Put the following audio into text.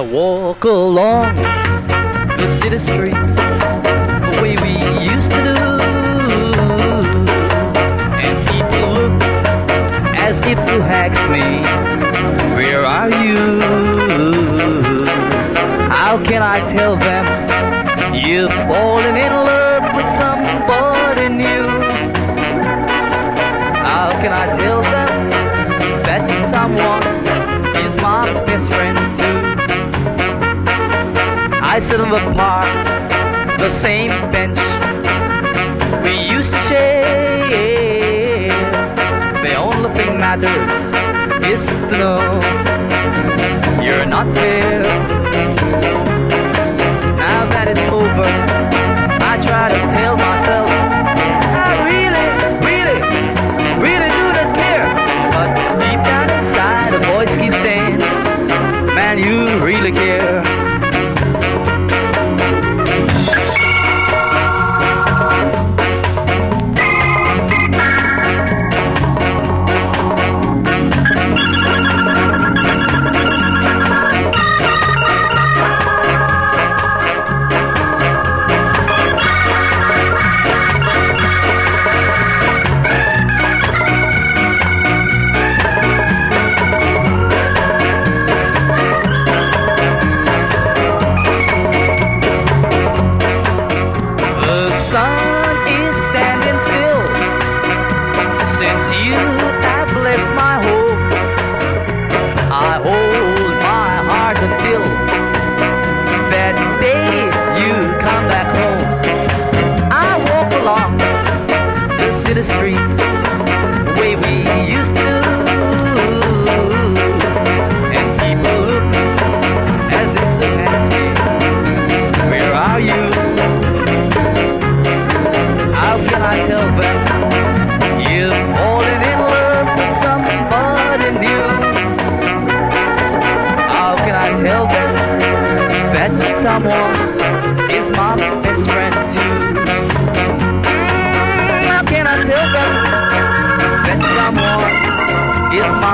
walk along the city streets the way we used to do, and people look as if to ask me, where are you? How can I tell them you've fallen in love with somebody new? How can I tell them that someone is my best friend too? I sit on the park, the same bench we used to share. The only thing matters is to know you're not there. Now that it's over, I try to tell myself I really, really, really do not care. But deep down inside, a voice keeps saying, man, you really care. The streets the way we used to, and people look as if to ask me, where are you? How can I tell them you've fallen in love with somebody new? How can I tell them that someone is my best friend too? Can I tell them that someone is my